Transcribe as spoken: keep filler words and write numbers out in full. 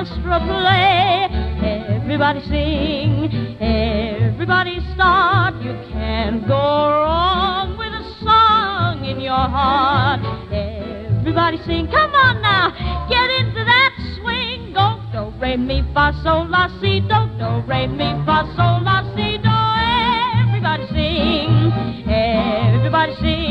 orchestra play. Everybody sing, everybody start. You can't go wrong with a song in your heart. Everybody sing, come on now, get into that swing. Go, do, re, mi, fa, sol, la, si, do, do, re, mi, fa, sol, la, si, do. Everybody sing, everybody sing.